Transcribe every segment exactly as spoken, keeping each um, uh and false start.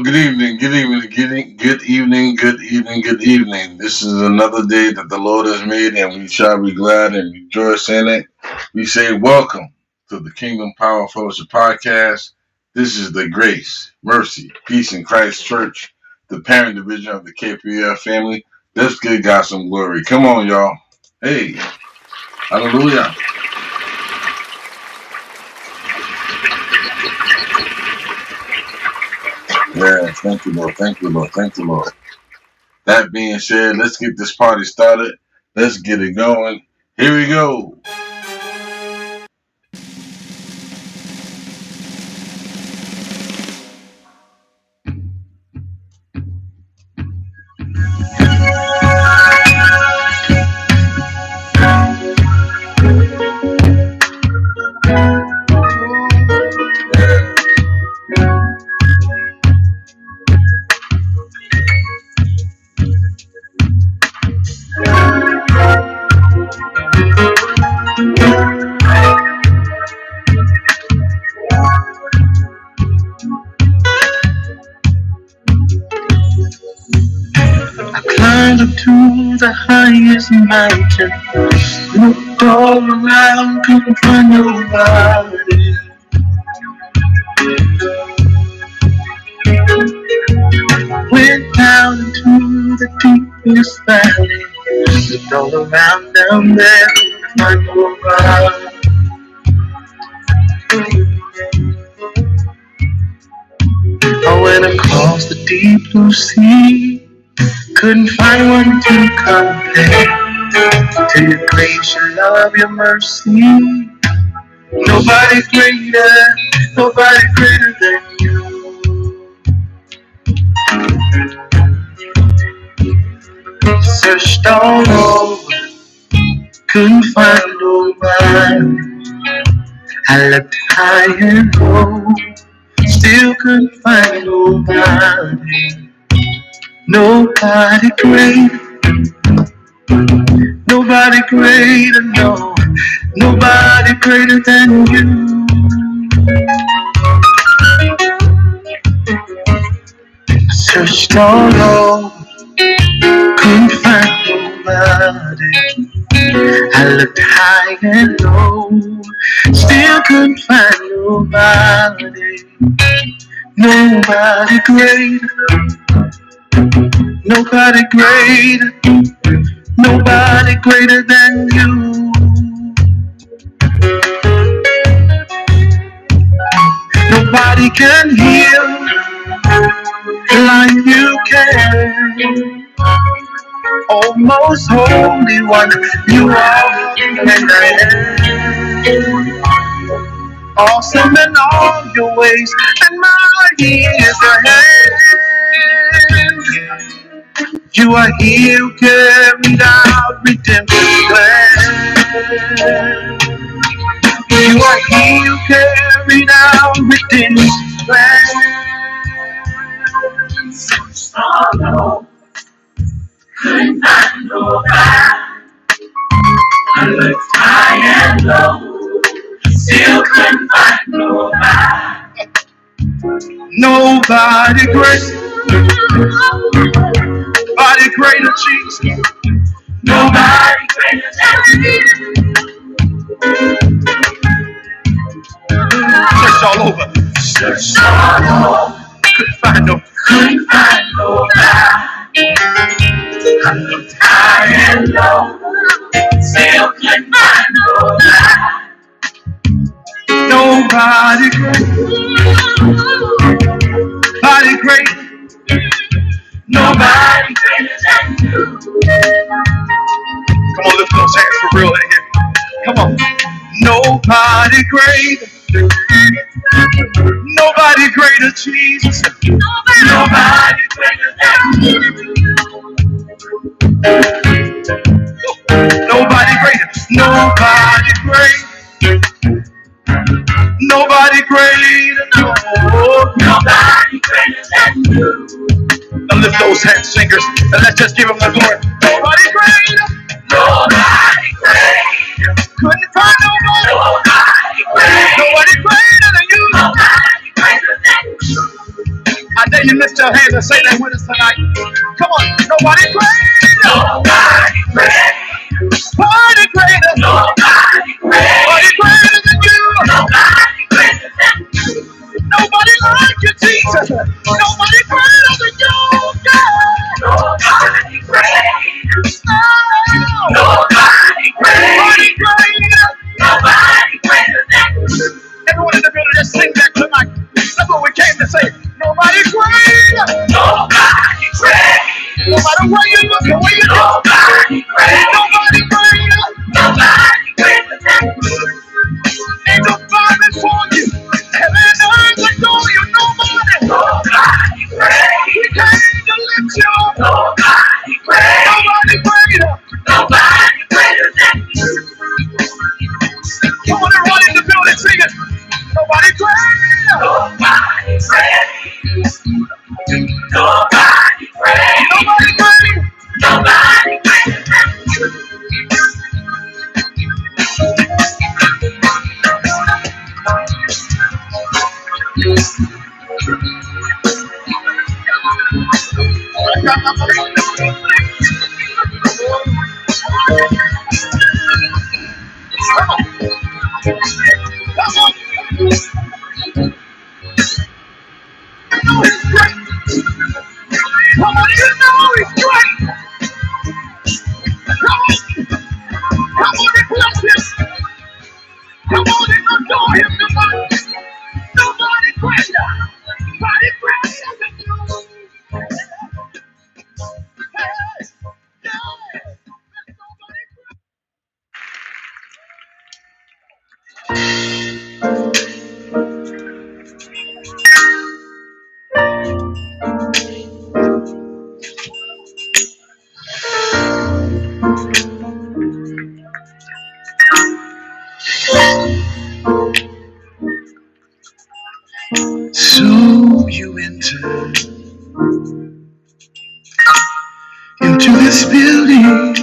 good evening, good evening, good e- good evening, good evening, good evening. This is another day that the Lord has made, and we shall be glad and rejoice in it. We say, welcome to the Kingdom Power Fellowship Podcast. This is the Grace, Mercy, Peace in Christ Church, the parent division of the K P F family. Let's give God some glory. Come on, y'all. Hey, hallelujah. Yeah, thank you, Lord. Thank you, Lord. Thank you, Lord. That being said, let's get this party started. Let's get it going. Here we go. Climbed up to the highest mountain, looked all around, couldn't find nobody. Went down into the deepest valley, looked all around down there, couldn't find nobody. I went across the deep blue sea, couldn't find one to compare to your grace, your love, your mercy. Nobody greater, nobody greater than you. Searched all over, couldn't find nobody. I looked high and low, still couldn't find nobody. Nobody greater, nobody greater, no, nobody greater than you. Searched all over, couldn't find nobody. I looked high and low, still couldn't find nobody. Nobody greater, nobody greater, nobody greater than you. Nobody can heal like you can. Oh, most holy one, you are and I am. Awesome in all your ways, and mighty is your hand. You are here who carried out redemption's plan. You are he who carried out redemption's plan. Oh no, couldn't find nobody. I looked high and low, still couldn't find nobody. Nobody great, nobody greater, Jesus. Nobody greater than you. Searched all over, searched all over, couldn't find no, couldn't find nobody. I looked high and low, still couldn't find nobody. Nobody great, nobody great, nobody greater than you. Come on, lift those hands for real in here. Come on. Nobody greater, nobody greater, Jesus. Nobody greater than you. Nobody greater, nobody greater, nobody greater, no, nobody greater than you. Now lift those hands, singers, and let's just give them the glory. Nobody greater, nobody greater, couldn't find nobody, nobody greater, nobody greater than you. Nobody greater than you. I dare you lift your hands and say that with us tonight. Come on, nobody greater. Nobody greater. Nobody greater. Nobody greater. Nobody greater than you. Nobody greater than you. Nobody like you, Jesus. Nobody greater than you, God. Nobody greater. Oh. Nobody greater. Nobody greater. Nobody greater than you. Everyone in the building, just sing that tonight. That's what we came to say. Nobody greater. Nobody greater. No matter where you look or where you go. Nobody greater. Nobody greater. Nobody greater than you. Angels bow before you. Heaven and earth adore you. Nobody. Nobody greater. We came to lift you up. Nobody greater. Nobody greater. Nobody greater than you. Come on, everybody in the building, sing it. Nobody greater. Nobody greater. Nobody greater. Nobody greater. Nobody greater than you. Come on. Come on, you know he's great. Come on, come on and bless him. Come on and adore him tonight. Nobody greater. Nobody greater than you. So you entered into this building.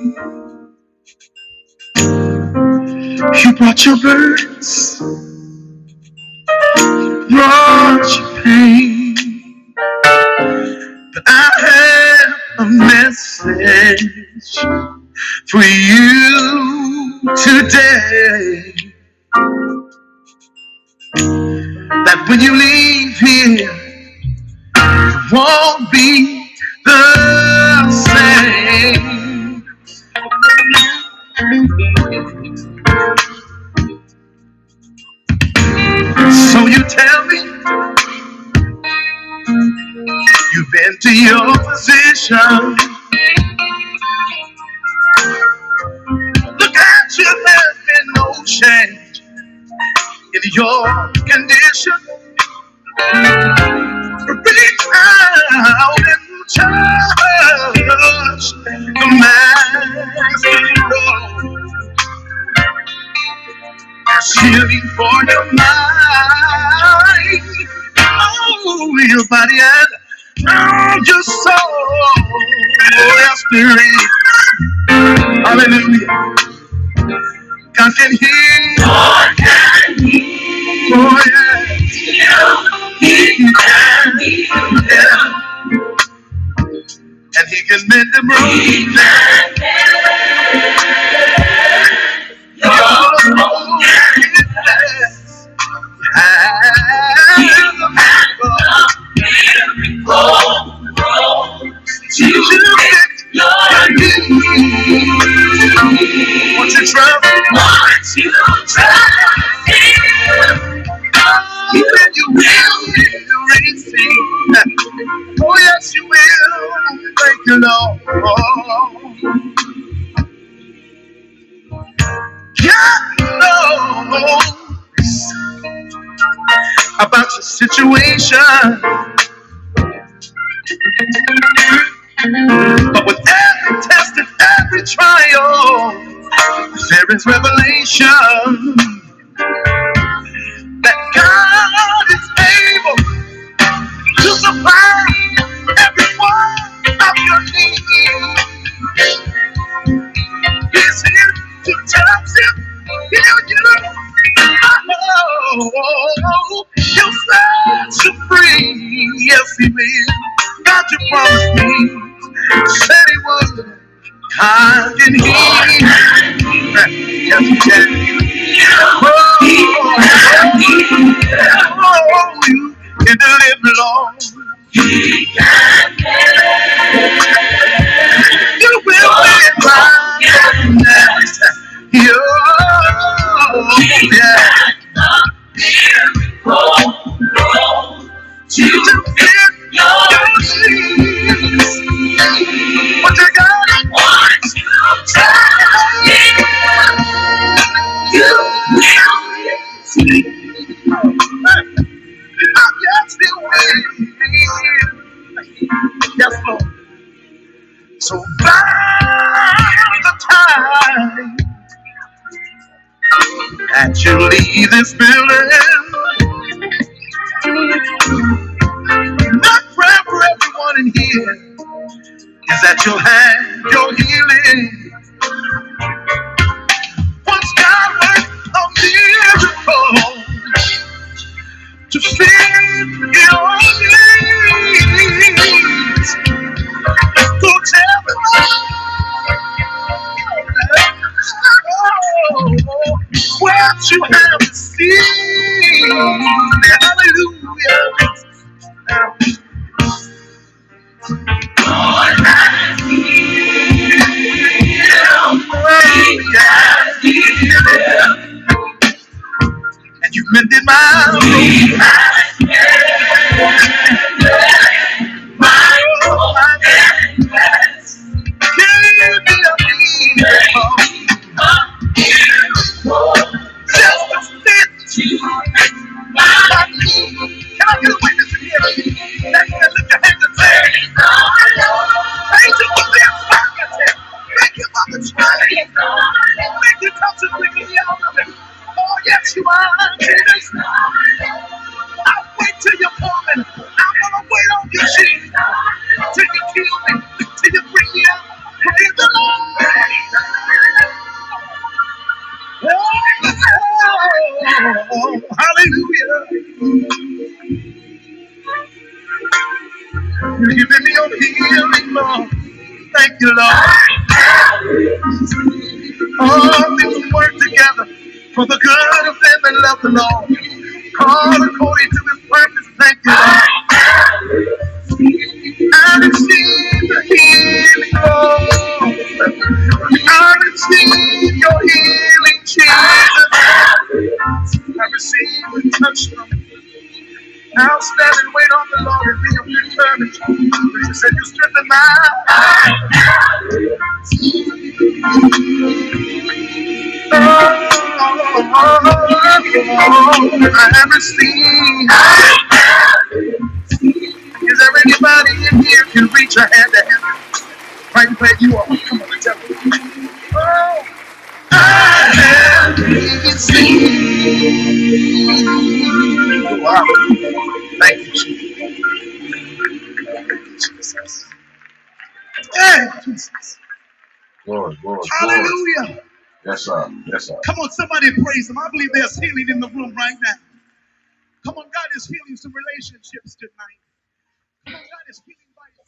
You brought your burdens, brought your pain. But I have a message for you today. That when you leave here, it won't be the same. So you tell me you've been to your position. Look at you, there's been no change in your condition. Reach out and touch the master's robe. There's healing for your mind, oh, your body and oh, your soul. Oh, yes, there is. Hallelujah. God can heal. God can heal. Oh, yeah. He can heal. Yeah. And he can mend the broken. Your brokenness. And the miracle. To fix your need. Once you trust, once you trust him, then you will receive. Oh yes, you will. Thank you, Lord. God knows about your situation, but with every test and every trial, there is revelation that God is able to supply every one of your needs. He's here to touch you, heal you. Oh, he'll set you free. Yes, he will. what you promised me. Said he would. I can hear you. Yes, you can. Oh, oh, you can deliver, Lord. You will be mine. You, yeah. You fit your needs. What you got? What you tell me, you will see. Yes, you will. Yes, Lord. So by the time that you leave this building, my prayer for everyone in here is that you'll have your healing. Once God works a miracle to fit your needs, so tell me what you have seen. Hallelujah. Lord, I and you mended my road. My road. Give me a miracle. Just to fit you. Can I get a witness in here? Let me lift your hands and say, thank you for this. Thank you for the strength. Thank you for bringing me out of it. Oh, yes, you are, Jesus. I'll wait till you're coming. I'm going to wait on you, Jesus. Till you kill me. Till you bring me out. Praise the Lord. Oh, hallelujah. You're giving me your healing, Lord. Thank you, Lord. All things work together for the good of them that love the Lord. All according to his purpose. Thank you, Lord. I receive the healing, Lord. I receive your healing, Jesus. I receive the touch from you. I'll stand and wait on the Lord and be of good courage. You said you strengthen my heart. Oh, oh, oh, I have received. Is there anybody in here can reach a hand to heaven? Right where you are. Come on, tell me. Oh, I have received. Wow. Thank you, Jesus. Hey, Jesus. Glory, glory, hallelujah. Glory. Yes, sir. Yes, sir. Come on, somebody praise him. I believe there's healing in the room right now. Come on, God is healing some relationships tonight. Come on, God is healing by your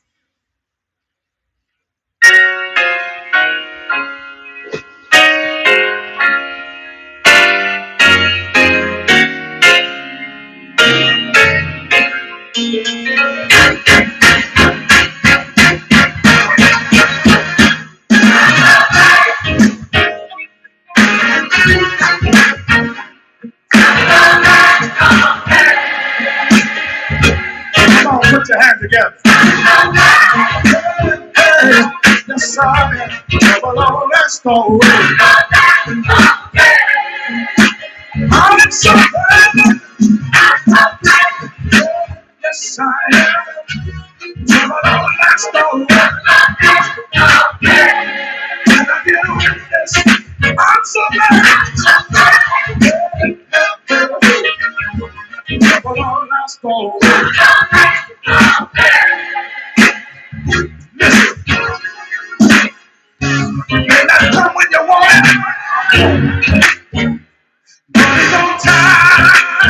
Come on, put your hands together. Hey, the sun never long last always. I'm so glad. Yes, I am. Never long last always. Can I get a witness? I'm so glad. Never long last always. Come when you want it. It's on time.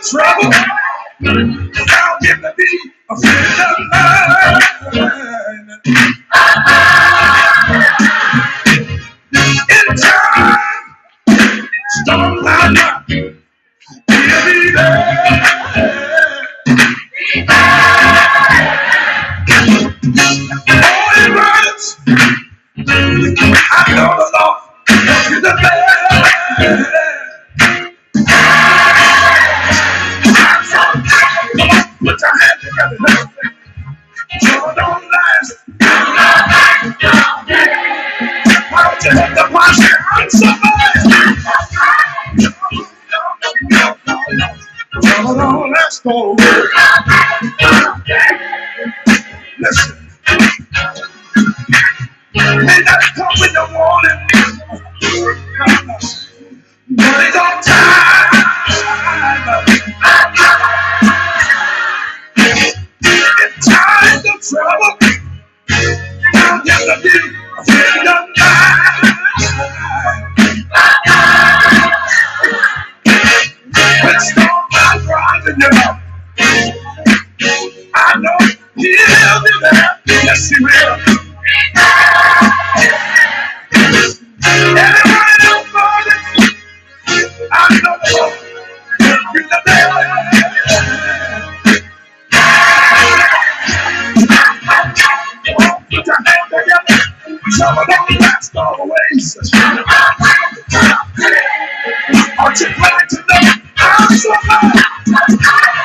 trouble found him to be a friend of mine. In time, storm cloud up, he'll be there. All in words, I know the Lord is the best. Put your hands together. Joy don't last. Why don't you hit the posture? I'm somebody. Joy don't last. Go. Listen. May not come in the morning. But it's on time. Times of trouble, I'm gonna be a friend of mine. When storms are rising up, I know he'll be there. Yes, he will. Everybody knows about it. I know the Lord will be there. Put your hands together. Trouble don't last always. Aren't you glad to know I'm so glad?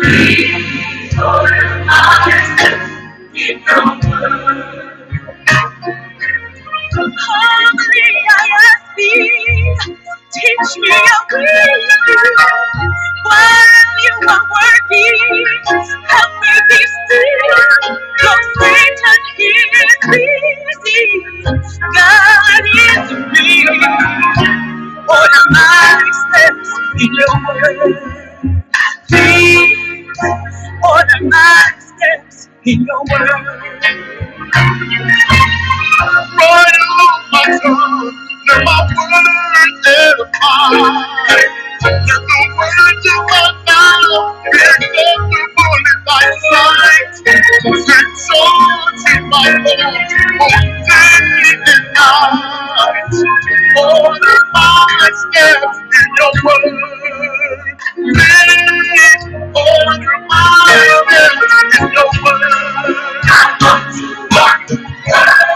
Please order my steps in your word. Humbly I ask thee, teach me your will. While you are working, help me be still. Though Satan is busy, God is real. Order my steps in your word. Please order my steps in your word. Right on my tongue, let my words edify. Let the words of my mouth be acceptable in thy sight. Exalting my thoughts both day and night. Order my steps in your word. Please order my steps in your word. I want to walk the word.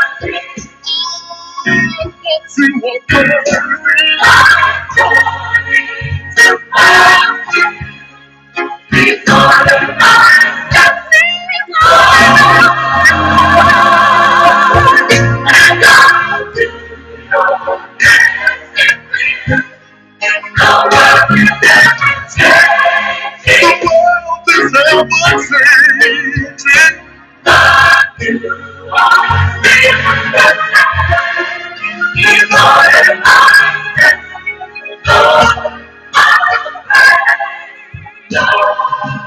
I want to walk the word. I want to walk the word. Please order my steps in your word. And I'll do your best. The world is ever changing. The world is ever changing. But you are still the same. He's ordered my steps. Lord, I'll pray. Lord,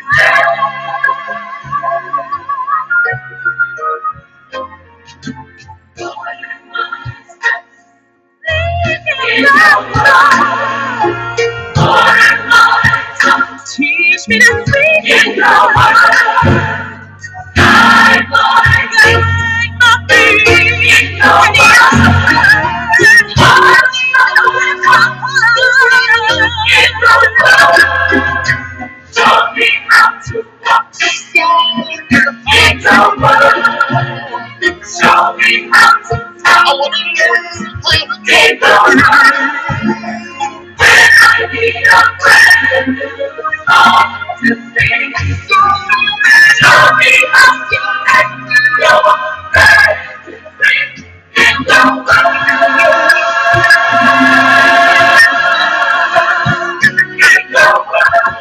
teach me to speak in your word. Guide my feet, my feet in your word. Watch my comfort in your word. Show me how to walk the stone in your word. Show me how to talk. I want to learn in your word. When I need a friend who's all to sing, show me how to act your word to sing in your word. In your word.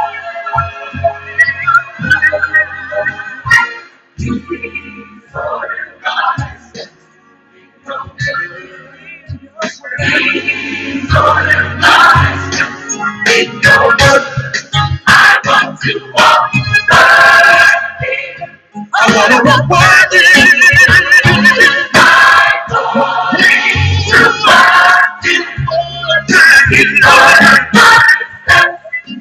Please order my steps in your word. Please order my steps in your word. I want to walk worthy. I want to walk worthy. I want to walk worthy. In order my steps,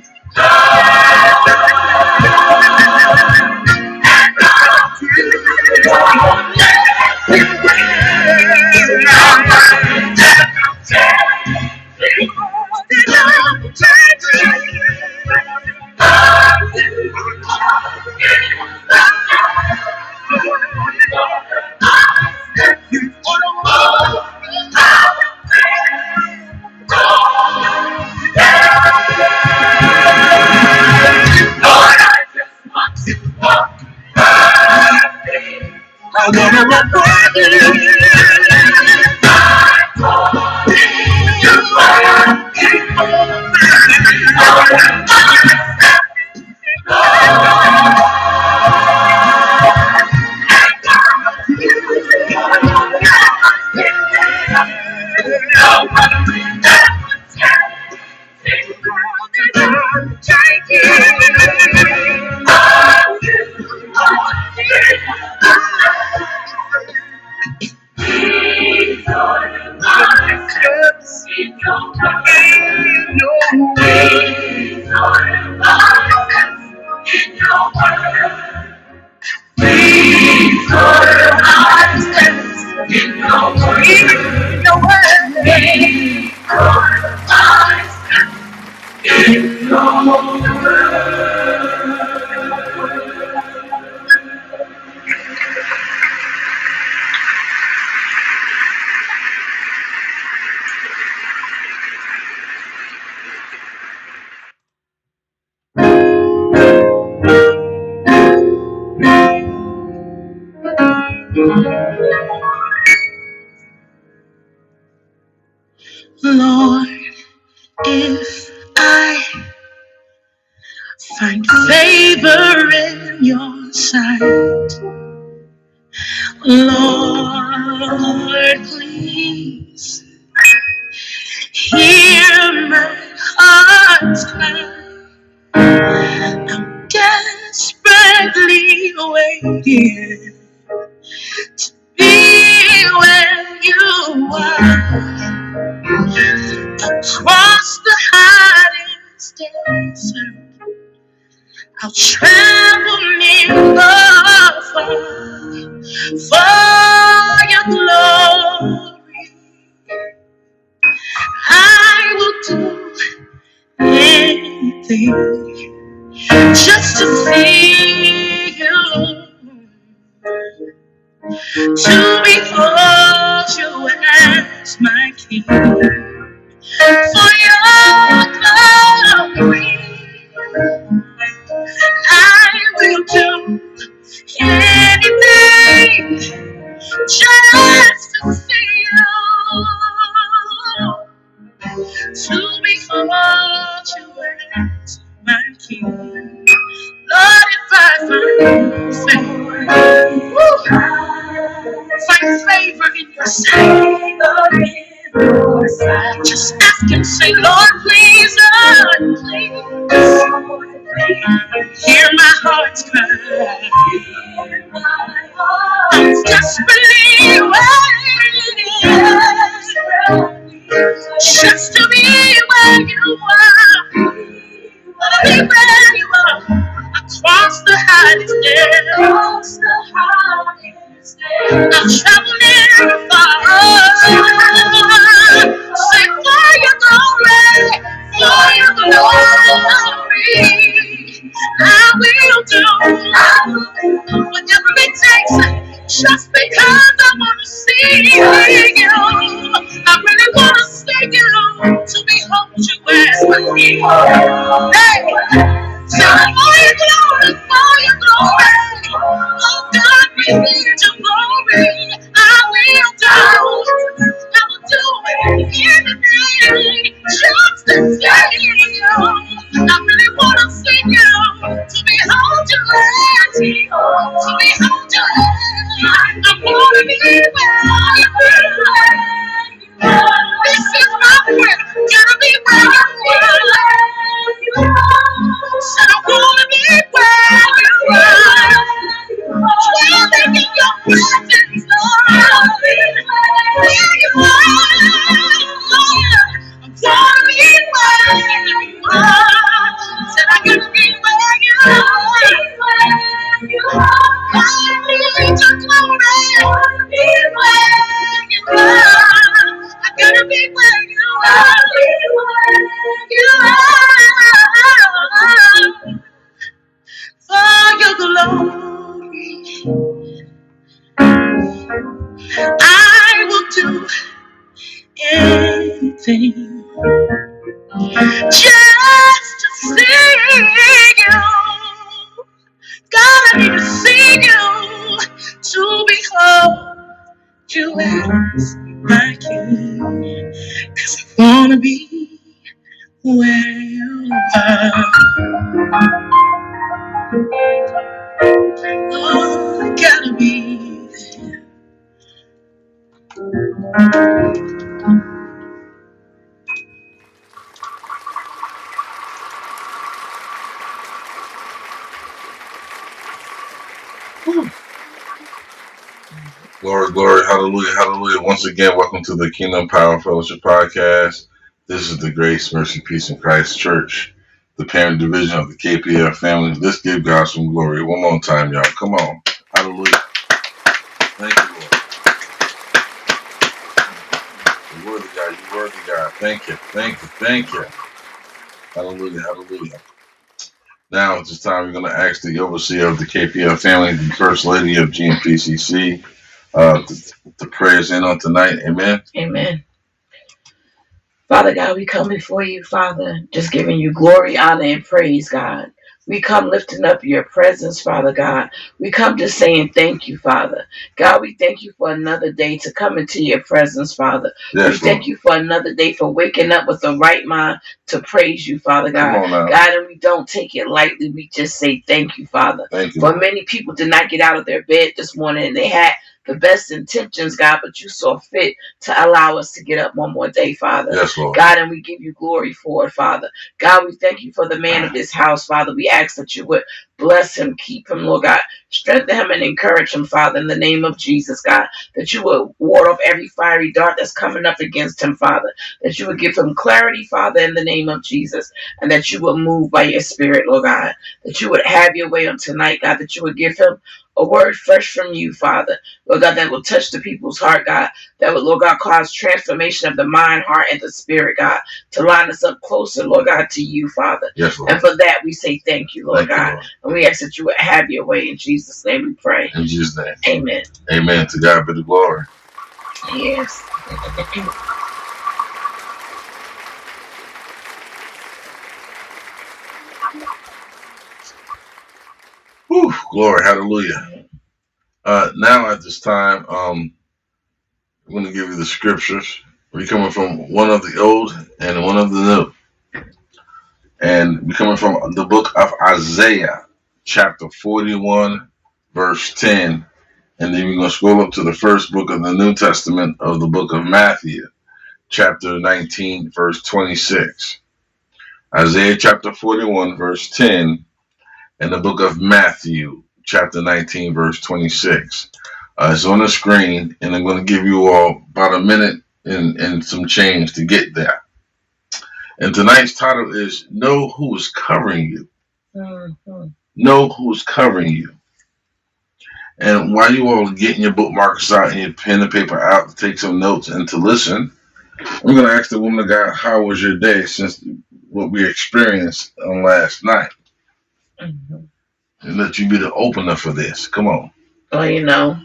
I wanna walk worthy. Lord, if I find favor in your sight, Lord, please hear my heart's cry. I'm desperately waiting to be where you are. Across the hottest desert, I'll travel near or far for your glory. I will do anything just to see you, to behold you as my King. For your glory, I will do anything just to see you, to behold you as my King. Lord, if I find favor, find favor in your sight, just ask and say, Lord, please, Lord, please, hear my heart's cry. I'm desperately waiting just to be where you are. Wanna be where you are. Across the hottest desert, I'll travel near or far. Say for your glory, for your glory, I will do whatever it takes, just because I want to see you. I really want to see you, to behold you as my King. Hey, so for your glory, for your glory, oh God, we need your glory. I will do, I will do anything just to see you. I really want to see you, to behold you as King, to behold you as I want to be where you are. This is my prayer, gotta be where you are. Said I wanna be where you are. Dwelling in your presence, Lord. Where you are. I wanna be where you are. Said I gotta be where you are. I need your glory. I wanna be where you are. I gotta be where you are. You are. For your glory, I will do anything just to see you. God, I need to see you, to behold you as my King. 'Cause I wanna be where you are. Oh, I gotta be there. Glory, glory, hallelujah, hallelujah. Once again, welcome to the Kingdom Power Fellowship Podcast. This is the Grace, Mercy, Peace in Christ Church, the parent division of the K P F family. Let's give God some glory. One more time, y'all. Come on. Hallelujah. Thank you, Lord. You're worthy, God. You're worthy, God. Thank you. Thank you. Thank you. Hallelujah. Hallelujah. Now at this time, we're going to ask the overseer of the K P F family, the First Lady of G M P C C, uh, to, to pray us in on tonight. Amen. Amen. Father God, we come before you, Father, just giving you glory, honor, and praise, God, We come lifting up your presence, Father God. We come just saying thank you, Father. God, we thank you for another day to come into your presence, Father. Yes, we thank Lord. You for another day for waking up with the right mind to praise you, Father God. God, and we don't take it lightly. We just say thank you, Father. Thank you, for Lord. Many people did not get out of their bed this morning and they had the best intentions, God, but you saw fit to allow us to get up one more day, Father. Yes, Lord. God, and we give you glory for it, Father. God, we thank you for the man of this house, Father. We ask that you would bless him, keep him, Lord God. Strengthen him and encourage him, Father, in the name of Jesus, God. That you would ward off every fiery dart that's coming up against him, Father. That you would give him clarity, Father, in the name of Jesus. And that you would move by your spirit, Lord God. That you would have your way on tonight, God. That you would give him a word fresh from you, Father. Lord God, that will touch the people's heart, God. That would, Lord God, cause transformation of the mind, heart, and the spirit, God. To line us up closer, Lord God, to you, Father. Yes, Lord. And for that, we say thank you, Lord thank God. You, Lord. And we ask that you would have your way. In Jesus' name we pray. In Jesus' name. Amen. Amen. To God be the glory. Yes. Whew, glory, hallelujah. Uh, now at this time, um, I'm going to give you the scriptures. We're coming from one of the old and one of the new. And we're coming from the book of Isaiah, chapter forty-one, verse ten. And then we're going to scroll up to the first book of the New Testament of the book of Matthew, chapter nineteen, verse twenty-six. Isaiah chapter forty-one, verse ten. And the book of Matthew, chapter nineteen, verse twenty-six. Uh, it's on the screen, and I'm going to give you all about a minute and, and some change to get there. And tonight's title is Know Who is Covering You. Mm-hmm. Know who is covering you. And while you all are getting your bookmarks out and your pen and paper out to take some notes and to listen, I'm going to ask the woman of God, how was your day since what we experienced on last night? Mm-hmm. And let you be the opener for this. Come on. Well, you know,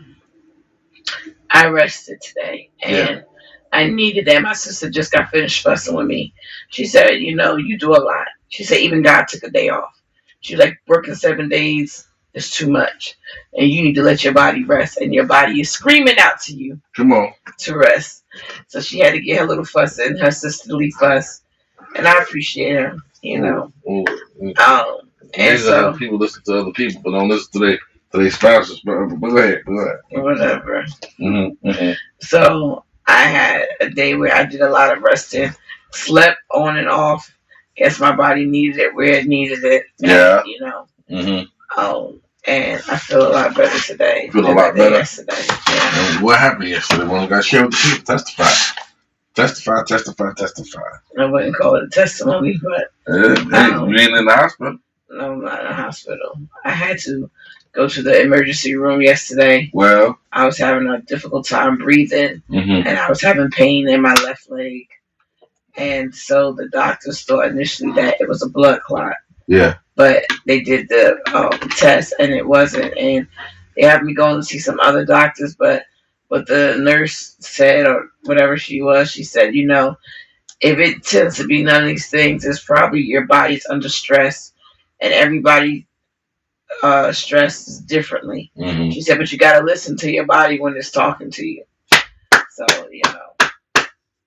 I rested today, and yeah. I needed that. My sister just got finished fussing with me. She said, you know, you do a lot. She said, even God took a day off. She's like, working seven days is too much, and you need to let your body rest, and your body is screaming out to you. Come on. To rest. So she had to get her little fuss in, her sisterly fuss, and I appreciate her, you know. Ooh, ooh, ooh. Um, and so people listen to other people, but don't listen to their to their spouses. But go ahead, go ahead. Whatever. Mm-hmm, mm-hmm. So I had a day where I did a lot of resting, slept on and off. Guess my body needed it where it needed it. Yeah. And, you know. Mm-hmm. Um, and I feel a lot better today. You feel a lot better yesterday. Yeah. And what happened yesterday? When we got shared with the people, testify. Testify, testify, testify. I wouldn't call it a testimony, but yeah, hey, um, you ain't in the hospital. No, I'm not in the hospital. I had to go to the emergency room yesterday. Well, I was having a difficult time breathing, mm-hmm. and I was having pain in my left leg. And so the doctors thought initially that it was a blood clot. Yeah. But they did the um, test, and it wasn't. And they had me go and see some other doctors, but what the nurse said, or whatever she was, she said, you know, if it tends to be none of these things, it's probably your body's under stress. And everybody uh, stresses differently. Mm-hmm. She said, but you got to listen to your body when it's talking to you. So, you know.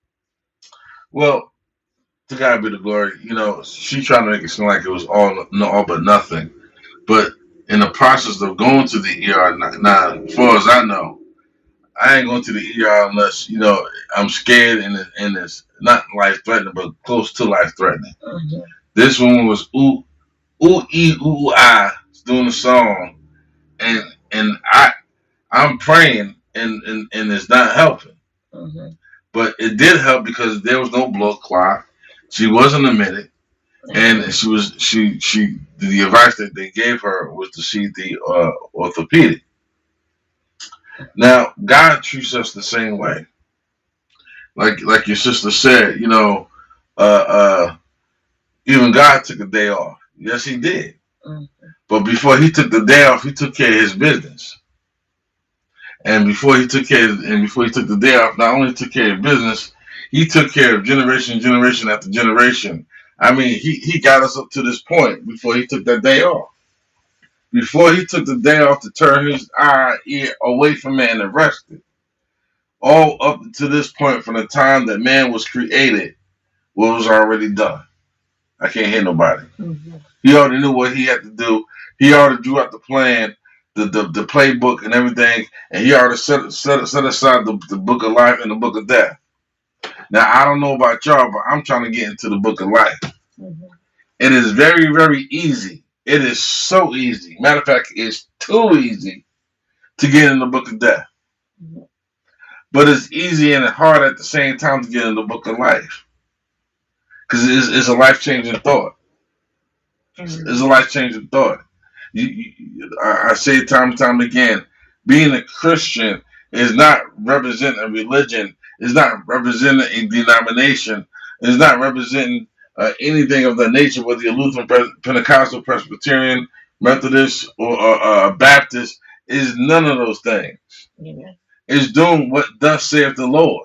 Well, to God be the glory. You know, she trying to make it seem like it was all, no, all but nothing. But in the process of going to the E R, now, as far as I know, I ain't going to the E R unless, you know, I'm scared and, it, and it's not life-threatening, but close to life-threatening. Mm-hmm. This one was, ooh, ooh, ee, ooh, ah, doing the song, and and I, I'm praying, and, and, and it's not helping. Mm-hmm. But it did help because there was no blood clot. She wasn't admitted, mm-hmm. and she was she she the advice that they gave her was to see the uh, orthopedic. Now, God treats us the same way. Like like your sister said, you know, uh, uh, even God took a day off. Yes, he did. Mm-hmm. But before he took the day off, he took care of his business. And before he took care of, and before he took the day off, not only took care of business, he took care of generation, generation after generation I mean, he, he got us up to this point before he took that day off. Before he took the day off to turn his eye, ear away from man and rested. All up to this point from the time that man was created, what was already done. I can't hear nobody. Mm-hmm. He already knew what he had to do. He already drew out the plan, the the, the playbook and everything, and he already set set, set aside the, the book of life and the book of death. Now, I don't know about y'all, but I'm trying to get into the book of life. Mm-hmm. It is very, very easy. It is so easy. Matter of fact, it's too easy to get in the book of death. Mm-hmm. But it's easy and hard at the same time to get in the book of life. Because it's, it's a life-changing thought. Mm-hmm. It's a life-changing thought. You, you, I, I say it time and time again, being a Christian is not representing a religion, is not representing a denomination, is not representing uh, anything of that nature, whether you're Lutheran, Pentecostal, Presbyterian, Methodist, or uh, uh, Baptist, is none of those things. Yeah. It's doing what thus saith the Lord.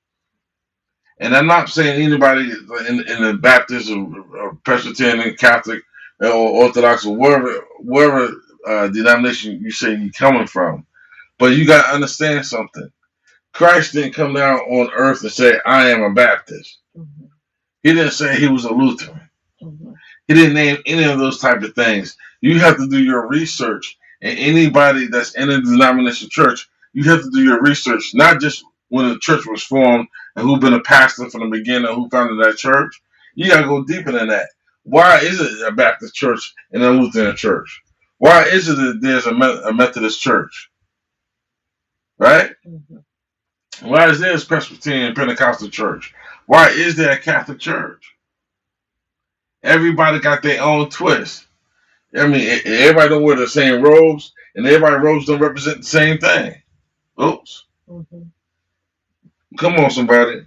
And I'm not saying anybody in, in the Baptist or, or Presbyterian, Catholic, or Orthodox, or wherever, wherever uh, denomination you say you're coming from. But you got to understand something. Christ didn't come down on earth and say, I am a Baptist. Mm-hmm. He didn't say he was a Lutheran. Mm-hmm. He didn't name any of those type of things. You have to do your research. And anybody that's in a denomination church, you have to do your research, not just when the church was formed and who been a pastor from the beginning, who founded that church. You got to go deeper than that. Why is it a Baptist church and a Lutheran church? Why is it that there's a, a Methodist church? Right? Mm-hmm. Why is there a Presbyterian Pentecostal church? Why is there a Catholic church? Everybody got their own twist. I mean, everybody don't wear the same robes, and everybody's robes don't represent the same thing. Oops. Mm-hmm. Come on, somebody.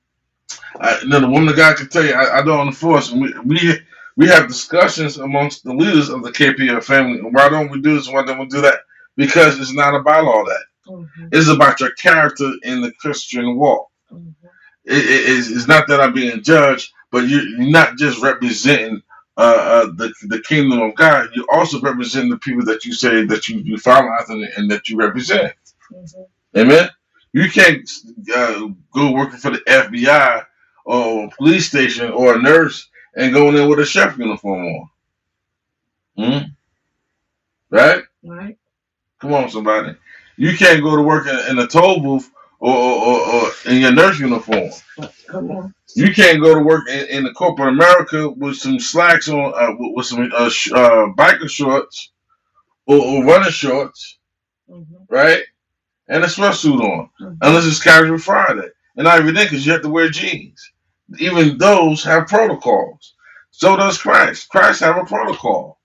I, now, the woman of God can tell you, I, I don't enforce. We, we we have discussions amongst the leaders of the K P F family. Why don't we do this? Why don't we do that? Because it's not about all that. Mm-hmm. It's about your character in the Christian walk. Mm-hmm. It, it, it's, it's not that I'm being judged, but you're, you're not just representing uh, uh, the the kingdom of God. You're also representing the people that you say that you, you follow after and that you represent. Mm-hmm. Amen? You can't uh, go working for the F B I or a police station or a nurse and go in there with a chef uniform on. Hmm? Right? Right. Come on, somebody. You can't go to work in, in a toll booth or, or, or, or in your nurse uniform. Come on. You can't go to work in, in the corporate America with some slacks on, uh, with, with some uh, sh- uh, biker shorts or, or running shorts, mm-hmm. right? And a sweatsuit on, mm-hmm. unless it's casual Friday. And not even then, because you have to wear jeans. Even those have protocols. So does Christ. Christ have a protocol.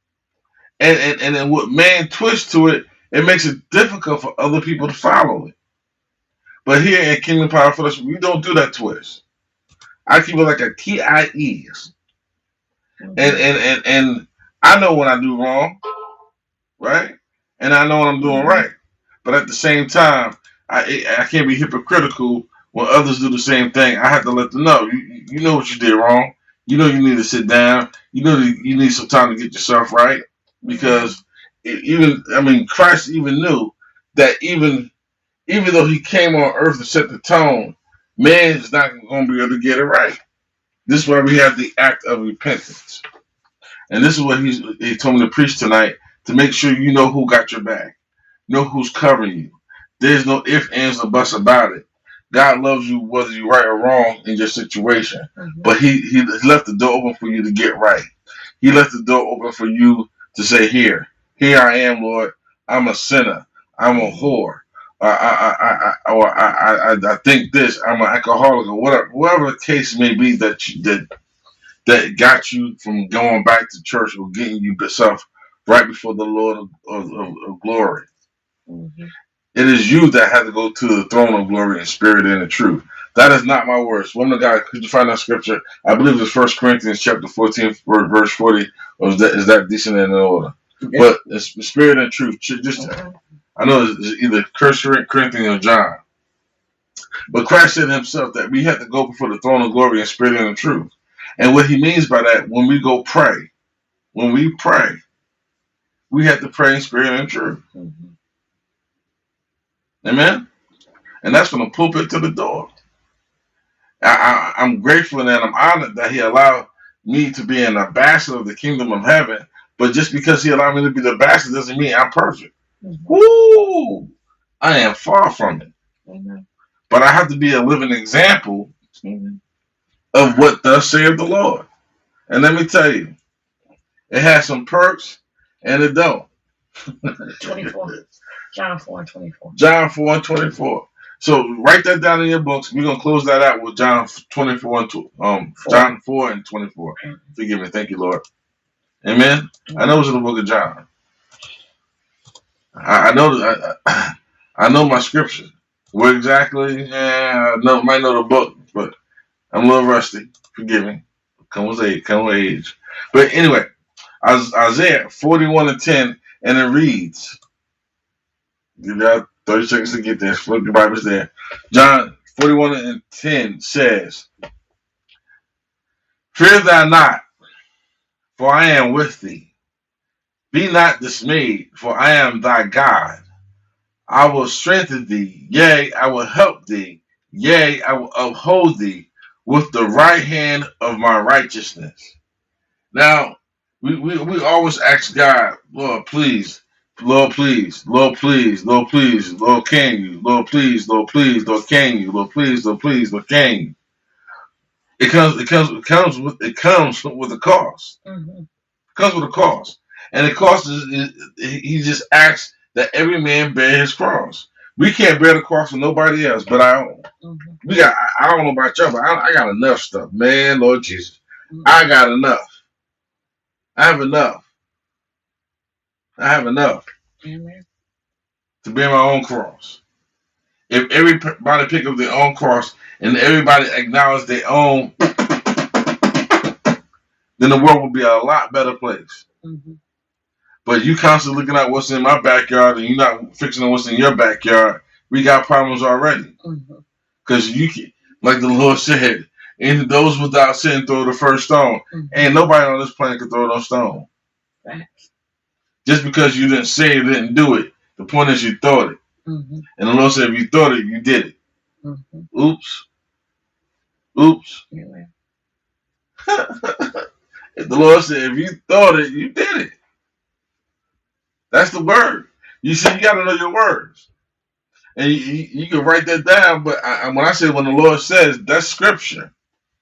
And and, and then what man twists to it, it makes it difficult for other people to follow it. But here at Kingdom Power Fellowship, we don't do that twist. I keep it like a T I Es. Mm-hmm. And, and, and, and I know when I do wrong, right? And I know when I'm doing right. But at the same time, I I can't be hypocritical when others do the same thing. I have to let them know. You, you know what you did wrong. You know you need to sit down. You know that you need some time to get yourself right. Because it, even, I mean, Christ even knew that even, even though he came on earth to set the tone, man is not going to be able to get it right. This is why we have the act of repentance. And this is what he's, he told me to preach tonight, to make sure you know who got your back. Know who's covering you. There's no ifs, ands, or buts about it. God loves you whether you're right or wrong in your situation. Mm-hmm. But he, he left the door open for you to get right. He left the door open for you to say, here, here I am, Lord. I'm a sinner. I'm a whore. I, I, I, I, or I, I, I think this. I'm an alcoholic, or whatever, whatever the case may be that you, that that got you from going back to church or getting you yourself right before the Lord of, of, of, of glory. Mm-hmm. It is you that had to go to the throne of glory in spirit and in truth. That is not my words. Woman of God, could you find that scripture? I believe it's First Corinthians chapter fourteen, verse forty. Or is that, is that decent and in order? Okay. But it's the spirit and truth. Just, okay. I know it's either First Corinthians or John. But Christ said himself that we have to go before the throne of glory in spirit and in truth. And what he means by that, when we go pray, when we pray, we have to pray in spirit and truth. Mm-hmm. Amen? And that's from the pulpit to the door. I, I, I'm grateful and I'm honored that he allowed me to be an ambassador of the kingdom of heaven. But just because he allowed me to be the ambassador doesn't mean I'm perfect. Mm-hmm. Woo! I am far from it. Mm-hmm. But I have to be a living example mm-hmm. of what thus saith the Lord. And let me tell you, it has some perks and it don't. twenty-four. John four and twenty-four. John four and twenty-four. So write that down in your books. We're gonna close that out with John twenty-four and two, um four. John four and twenty-four. Mm-hmm. Forgive me, thank you, Lord. Amen. Mm-hmm. I know it's in the book of John. I, I know I, I, I know my scripture. Where exactly? Yeah, I know, might know the book, but I'm a little rusty. Forgive me. Come with age. Come with age. But anyway, Isaiah forty-one and ten, and it reads. Give you thirty seconds to get there. Flip your Bibles there. John forty-one and ten says, "Fear thou not, for I am with thee. Be not dismayed, for I am thy God. I will strengthen thee, yea, I will help thee, yea, I will uphold thee with the right hand of my righteousness." Now, we, we, we always ask God, Lord, please, Lord, please, Lord, please, Lord, please, Lord, can you? Lord, please, Lord, please, Lord, can you? Lord, please, Lord, please, Lord, can you? It comes, it comes, it comes with, it comes with a cost. Mm-hmm. It comes with a cost, and the cost is, is he just asks that every man bear his cross. We can't bear the cross for nobody else but our own. Mm-hmm. We got. I, I don't know about y'all, but I, I got enough stuff, man. Lord Jesus, mm-hmm. I got enough. I have enough. I have enough mm-hmm. to bear my own cross. If everybody pick up their own cross and everybody acknowledge their own, then the world will be a lot better place. Mm-hmm. But you constantly looking at what's in my backyard and you're not fixing what's in your backyard, we got problems already. Because mm-hmm. you can, like the Lord said, and those without sin throw the first stone. Mm-hmm. Ain't nobody on this planet can throw no stone. Right. Just because you didn't say it, didn't do it, the point is you thought it. Mm-hmm. And the Lord said, if you thought it, you did it. Mm-hmm. Oops. Oops. Yeah. The Lord said, if you thought it, you did it. That's the word. You see, you got to know your words. And you, you, you can write that down, but I, when I say when the Lord says, that's scripture.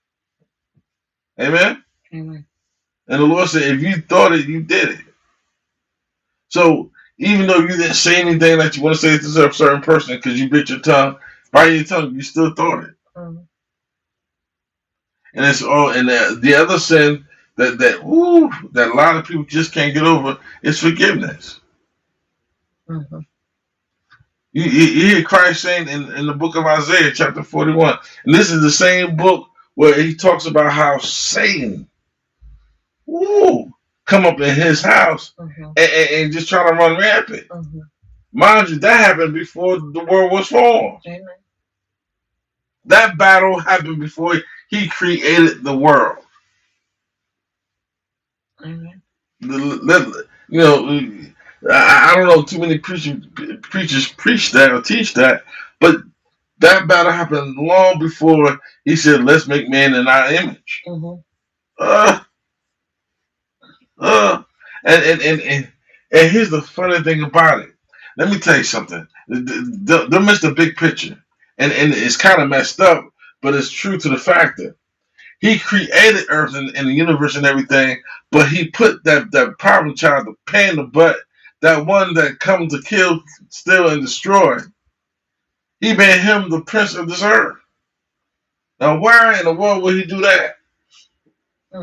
Amen? Amen. And the Lord said, if you thought it, you did it. So even though you didn't say anything that you want to say to a certain person because you bit your tongue, by your tongue, you still thought it. Mm-hmm. And it's all, and the, the other sin that that woo, that a lot of people just can't get over is forgiveness. Mm-hmm. You, you, you hear Christ saying in, in the book of Isaiah, chapter forty-one, and this is the same book where he talks about how Satan, woo, come up in his house mm-hmm. and, and, and just try to run rampant. Mm-hmm. Mind you, that happened before the world was formed. Amen. That battle happened before he created the world. Amen. You know, I don't know too many preachers preachers preach that or teach that, but that battle happened long before he said, "Let's make man in our image." Mm-hmm. Uh, uh, and, and and and and here's the funny thing about it. Let me tell you something. They missed the big picture, and and it's kind of messed up, but it's true to the fact that he created Earth and, and the universe and everything, but he put that, that problem child, the pain in the butt, that one that comes to kill, steal, and destroy. He made him the prince of this earth. Now, why in the world would he do that? Hmm.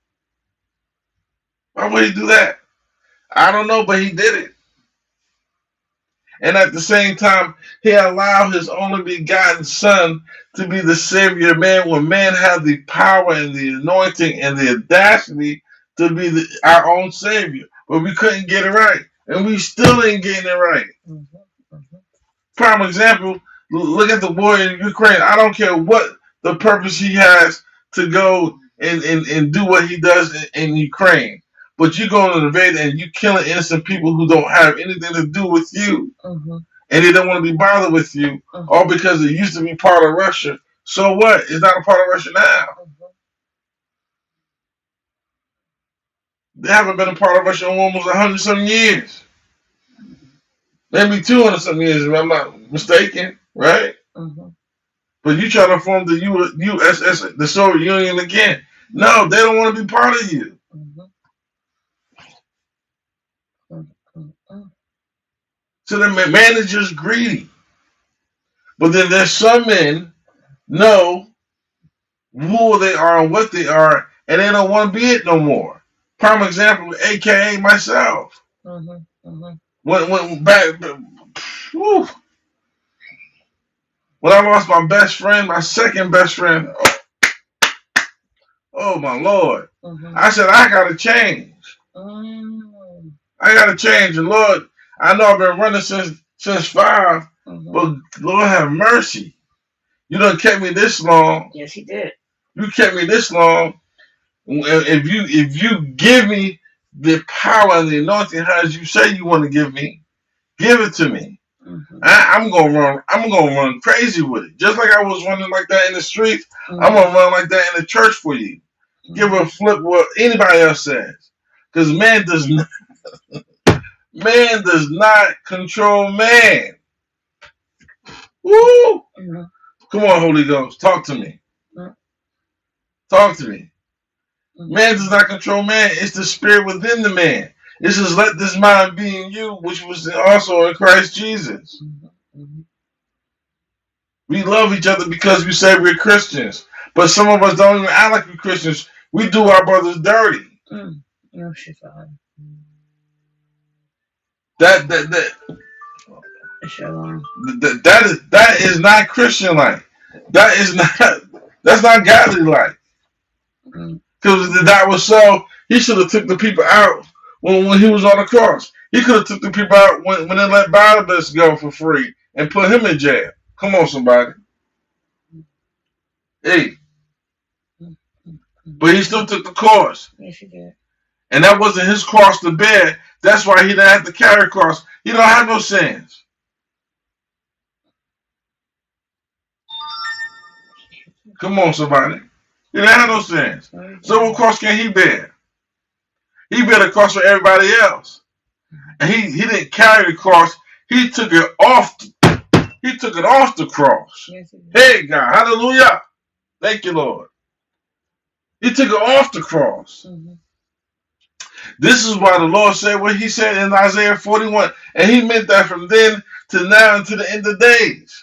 Why would he do that? I don't know, but he did it. And at the same time, he allowed his only begotten son to be the savior of man when man had the power and the anointing and the audacity to be the, our own savior. But we couldn't get it right. And we still ain't getting it right. Mm-hmm. Mm-hmm. Prime example, look at the war in Ukraine. I don't care what the purpose he has to go and, and, and do what he does in, in Ukraine. But you go and invade and you killing innocent people who don't have anything to do with you. Mm-hmm. And they don't want to be bothered with you, mm-hmm. all because it used to be part of Russia. So what? It's not a part of Russia now. Mm-hmm. They haven't been a part of Russia in almost a hundred some years. Maybe two hundred some years, if I'm not mistaken, right? Mm-hmm. But you try to form the U S S, the Soviet Union again. No, they don't want to be part of you. Mm-hmm. So the man is just greedy. But then there's some men know who they are and what they are, and they don't want to be it no more. Prime example, A K A myself. Mm-hmm, mm-hmm. When when back, whew, when I lost my best friend, my second best friend, oh, oh my Lord, mm-hmm. I said I gotta change. Mm-hmm. I gotta change, and Lord, I know I've been running since since five, mm-hmm. but Lord have mercy. You done kept me this long. Yes, He did. You kept me this long. If you if you give me the power and the anointing as you say you want to give me, give it to me. Mm-hmm. I, I'm gonna run. I'm gonna run crazy with it. Just like I was running like that in the streets, mm-hmm. I'm gonna run like that in the church for you. Mm-hmm. Give a flip what anybody else says, because man does not. Man does not control man. Woo! Mm-hmm. Come on, Holy Ghost, talk to me. Mm-hmm. Talk to me. Mm-hmm. Man does not control man. It's the spirit within the man. It says, "Let this mind be in you, which was also in Christ Jesus." Mm-hmm. Mm-hmm. We love each other because we say we're Christians, but some of us don't even act like we're Christians. We do our brothers dirty. Mm. Oh, shit, That that that, that that is that is not Christian like. That is not that's not godly like. Because mm-hmm. that was so, he should have took the people out when, when he was on the cross. He could have took the people out when, when they let Barabbas go for free and put him in jail. Come on, somebody. Hey. But he still took the cross. Yes, he did. And that wasn't his cross to bear. That's why he didn't have to carry a cross. He don't have no sins. Come on, somebody. He didn't have no sins. So what cross can he bear? He bear the cross for everybody else. And he, he didn't carry the cross. He took it off. He took it off the cross. Yes, hey, God. Hallelujah. Thank you, Lord. He took it off the cross. Mm-hmm. This is why the Lord said what he said in Isaiah forty-one. And he meant that from then to now and to the end of days.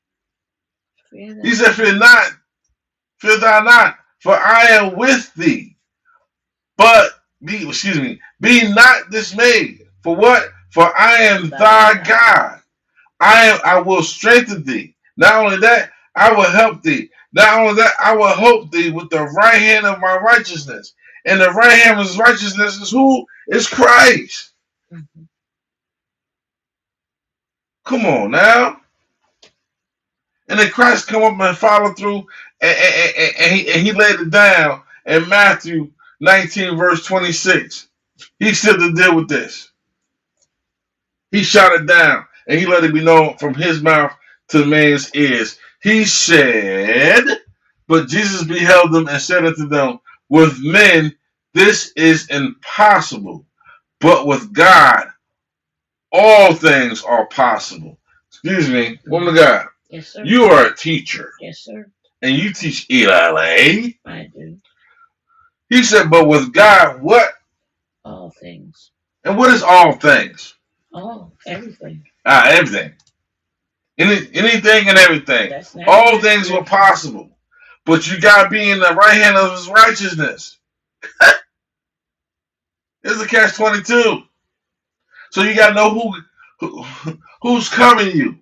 He said, fear not, fear thou not, for I am with thee. But, be, excuse me, be not dismayed. For what? For I am thy God. I am. I will strengthen thee. Not only that, I will help thee. Not only that, I will help thee with the right hand of my righteousness. And the right hand of his righteousness is who? It's Christ. Mm-hmm. Come on now. And then Christ come up and follow through, and, and, and, and, he, and he laid it down in Matthew nineteen, verse twenty-six. He still to deal with this. He shot it down, and he let it be known from his mouth to the man's ears. He said, but Jesus beheld them and said unto them, with men this is impossible, but with God all things are possible. Excuse me, woman of God. Yes, sir. You are a teacher. Yes, sir. And you teach Eli. I do. He said, but with God, what? All things. And what is all things? All, everything. Ah, everything. Any, anything and everything. All things were possible. But you got to be in the right hand of his righteousness. It's a catch twenty-two. So you got to know who, who who's covering you.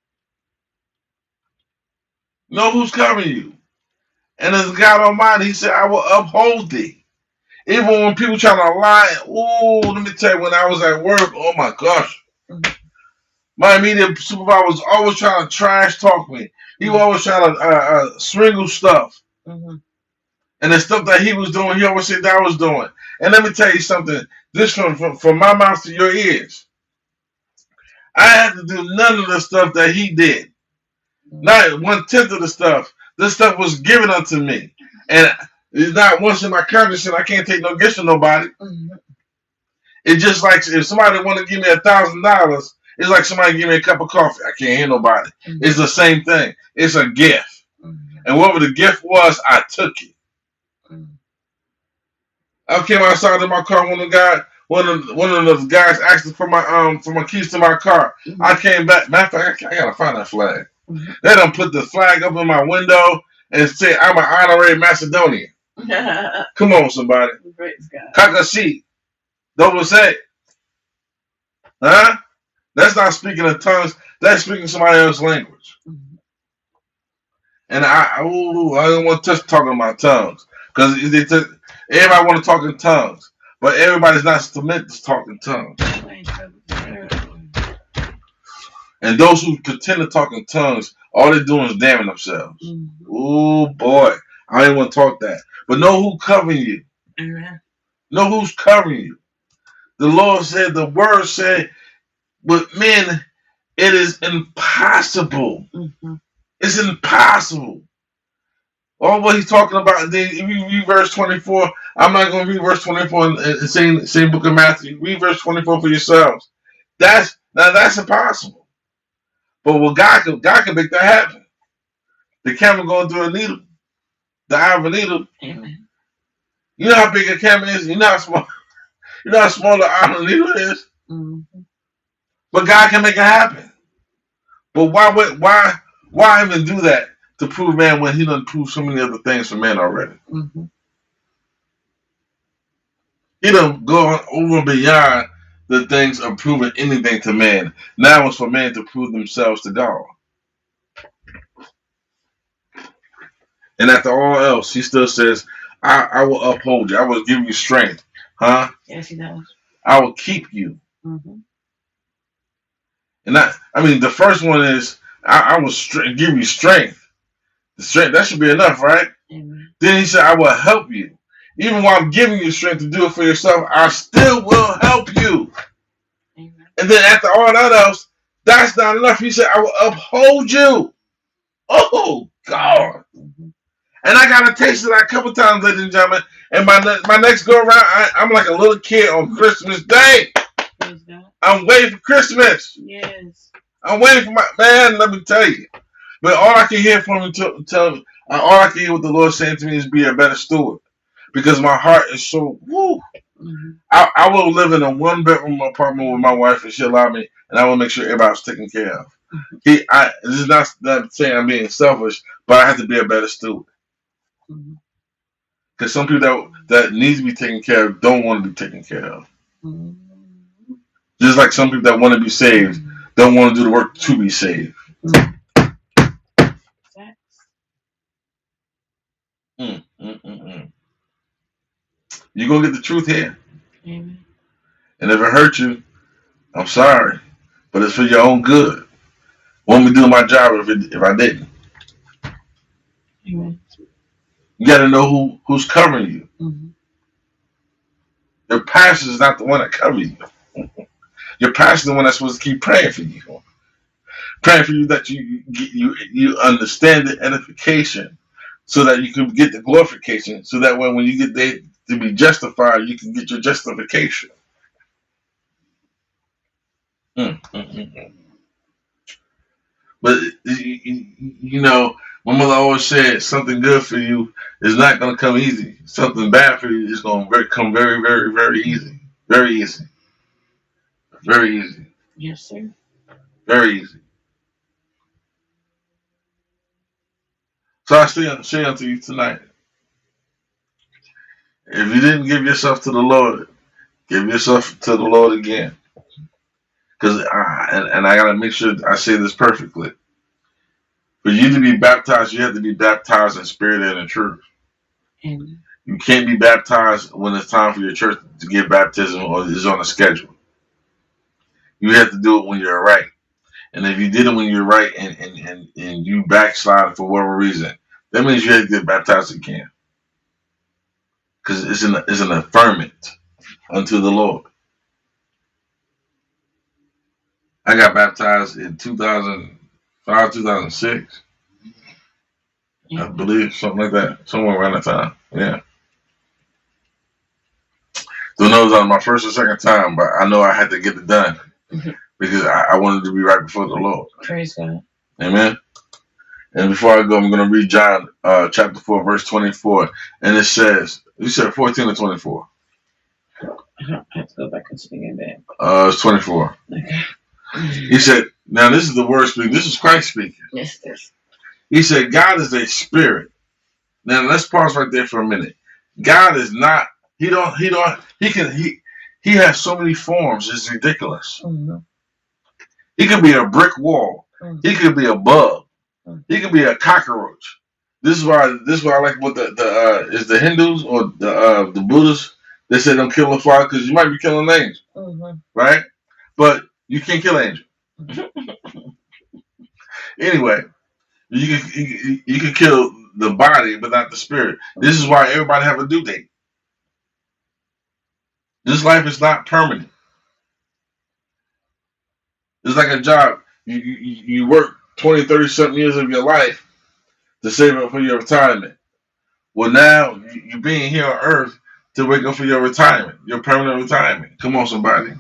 Know who's covering you. And as God Almighty, he said, I will uphold thee. Even when people try to lie, oh, let me tell you, when I was at work, oh my gosh. Mm-hmm. My immediate supervisor was always trying to trash talk me. He was always trying to uh, uh, swingle stuff. Mm-hmm. And the stuff that he was doing, he always said that I was doing. And let me tell you something. This from, from, from my mouth to your ears. I had to do none of the stuff that he did. Not one tenth of the stuff. This stuff was given unto me. And it's not once in my conscience and I can't take no gifts from nobody. Mm-hmm. It's just like if somebody want to give me a thousand dollars, it's like somebody give me a cup of coffee. I can't hear nobody. Mm-hmm. It's the same thing. It's a gift. Mm-hmm. And whatever the gift was, I took it. Mm-hmm. I came outside of my car when the guy One of one of those guys asked for my um for my keys to my car. Mm-hmm. I came back. Matter of fact, I, I gotta find that flag. Mm-hmm. They done put the flag up in my window and say I'm an honorary Macedonian. Come on, somebody. Kakashi. Double say. Huh? That's not speaking in tongues. That's speaking somebody else's language. Mm-hmm. And I, ooh, I don't want to touch talking about tongues because everybody want to talk in tongues. But everybody's not submitted to talk in tongues. And those who pretend to talk in tongues, all they're doing is damning themselves. Mm-hmm. Oh boy, I ain't want to talk that. But know who covering you. Mm-hmm. Know who's covering you. The Lord said, the word said, with men, it is impossible. Mm-hmm. It's impossible. All what he's talking about, then if you read verse twenty-four, I'm not going to read verse twenty-four in the same, same book of Matthew. Read verse twenty-four for yourselves. That's now that's impossible. But what God can, God can make that happen. The camera going through a needle, the eye of a needle. Amen. You know how big a camera is. You know how small. You know how small the eye of a needle is. Mm-hmm. But God can make it happen. But why would why why even do that? To prove man when he done proved so many other things for man already. Mm-hmm. He done gone over and beyond the things of proving anything to man. Now it's for man to prove themselves to God. And after all else, he still says, I, I will uphold you. I will give you strength. Huh? Yes, he does. I will keep you. Mm-hmm. And I, I mean, the first one is, I, I will str- give you strength. Strength, that should be enough, right? Amen. Then he said, I will help you. Even while I'm giving you strength to do it for yourself, I still will help you. Amen. And then after all that else, that's not enough. He said, I will uphold you. Oh, God. Mm-hmm. And I got a taste of that a couple times, ladies and gentlemen. And my, my next go around, I, I'm like a little kid on Christmas Day. I'm waiting for Christmas. Yes. I'm waiting for my, man, let me tell you. But all I can hear from him, to, tell, all I can hear what the Lord saying to me is be a better steward. Because my heart is so, woo. Mm-hmm. I, I will live in a one-bedroom apartment with my wife if she allow me, and I will make sure everybody's taken care of. Mm-hmm. He, I, this is not, not saying I'm being selfish, but I have to be a better steward. Because mm-hmm. some people that, that need to be taken care of don't want to be taken care of. Mm-hmm. Just like some people that want to be saved don't want to do the work to be saved. Mm-hmm. Mm, mm, mm, mm. You're going to get the truth here. Amen. And if it hurt you, I'm sorry. But it's for your own good. Want me doing my job if, it, if I didn't. Amen. You got to know who, who's covering you. Mm-hmm. Your pastor is not the one that covers you. Your pastor is the one that's supposed to keep praying for you. Praying for you that you, you, you understand the edification. So that you can get the glorification. So that when, when you get there to be justified, you can get your justification. Mm, mm, mm, mm. But, you, you know, my mother always said something good for you is not going to come easy. Something bad for you is going to come very, very, very easy. Very easy. Very easy. Yes, sir. Very easy. So I say, say unto you tonight, if you didn't give yourself to the Lord, give yourself to the Lord again. Because I, and, and I got to make sure I say this perfectly. For you to be baptized, you have to be baptized in spirit and in truth. Amen. You can't be baptized when it's time for your church to give baptism or is on a schedule. You have to do it when you're right. And if you did it when you're right and, and, and, and you backslide for whatever reason, that means you have to get baptized again. because it's an it's an affirmment unto the Lord. I got baptized in two thousand five, two thousand six. I believe something like that, somewhere around that time. Yeah. Don't know if that was my first or second time, but I know I had to get it done mm-hmm. because I, I wanted to be right before the Lord. Praise God. Amen. And before I go, I'm going to read John uh, chapter four, verse twenty-four, and it says, "You said fourteen or twenty-four?" I have to go back and speak it back. Uh, it's twenty-four. Okay. He said, "Now this is the word speaking. This is Christ speaking." Yes, yes. He said, "God is a spirit." Now let's pause right there for a minute. God is not. He don't. He don't. He can. He. He has so many forms. It's ridiculous. Mm-hmm. He could be a brick wall. Mm-hmm. He could be a bug. Mm-hmm. He could be a cockroach. This is why. This is why I like what the the uh, is the Hindus or the uh, the Buddhists. They say don't kill the fly because you might be killing an angel, mm-hmm. right? But you can't kill an angel. Anyway, you can you, you can kill the body, but not the spirit. This is why everybody have a due date. This life is not permanent. It's like a job. You, you, you work twenty, thirty something years of your life to save up for your retirement. Well, now you, you're being here on earth to wake up for your retirement, your permanent retirement. Come on, somebody.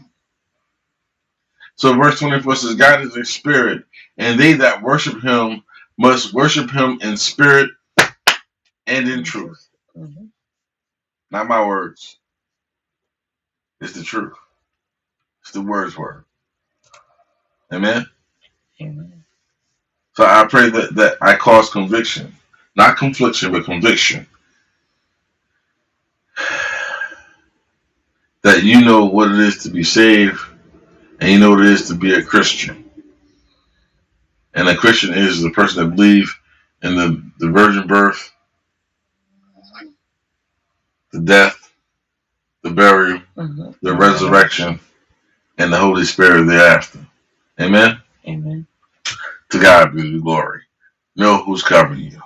So verse twenty-four says, God is a spirit, and they that worship him must worship him in spirit and in truth. Mm-hmm. Not my words. It's the truth. It's the word's word. Amen? Amen. So I pray that, that I cause conviction. Not confliction, but conviction. That you know what it is to be saved, and you know what it is to be a Christian. And a Christian is the person that believes in the, the virgin birth, the death, the burial, mm-hmm. the resurrection, and the Holy Spirit thereafter. Amen? Amen. To God be the glory. Know who's covering you.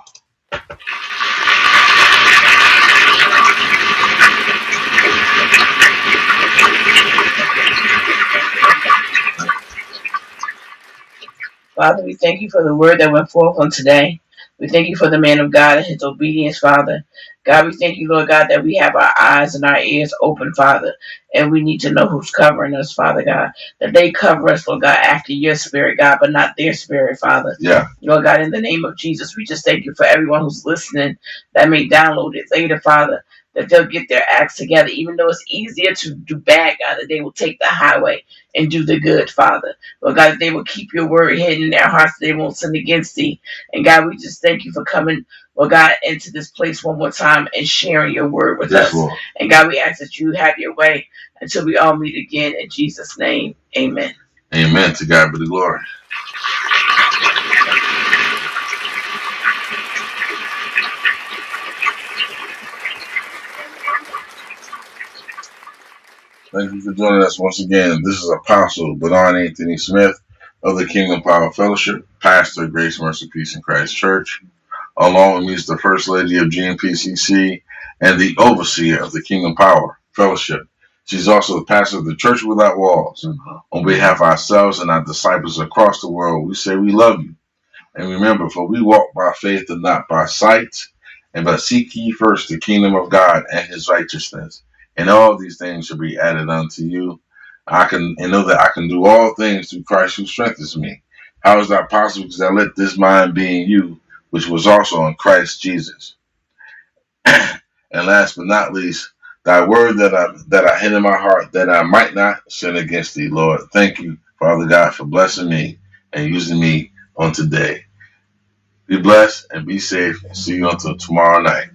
Father, we thank you for the word that went forth on today. We thank you for the man of God and his obedience, Father. God, we thank you, Lord God, that we have our eyes and our ears open, Father, and we need to know who's covering us, Father God, that they cover us, Lord God, after your spirit, God, but not their spirit, Father. Yeah. Lord God, in the name of Jesus, we just thank you for everyone who's listening that may download it later, Father, that they'll get their acts together, even though it's easier to do bad, God, that they will take the highway and do the good, Father. Lord God, that they will keep your word hidden in their hearts, they won't sin against thee. And God, we just thank you for coming, Lord God, into this place one more time and sharing your word with yes, us. Lord. And God, we ask that you have your way until we all meet again in Jesus' name. Amen. Amen. To God be the glory. Thank you for joining us once again. This is Apostle Bernard Anthony Smith of the Kingdom Power Fellowship, pastor, Grace, Mercy, Peace in Christ Church. Along with me is the First Lady of G M P C C and the overseer of the Kingdom Power Fellowship. She's also the pastor of the Church Without Walls. Mm-hmm. On behalf of ourselves and our disciples across the world, we say we love you. And remember, for we walk by faith and not by sight, and but seek ye first the kingdom of God and his righteousness. And all these things shall be added unto you. I can and know that I can do all things through Christ who strengthens me. How is that possible? Because I let this mind be in you, which was also in Christ Jesus. And last but not least, thy word that I that I hid in my heart, that I might not sin against thee, Lord. Thank you, Father God, for blessing me and using me on today. Be blessed and be safe. And see you until tomorrow night.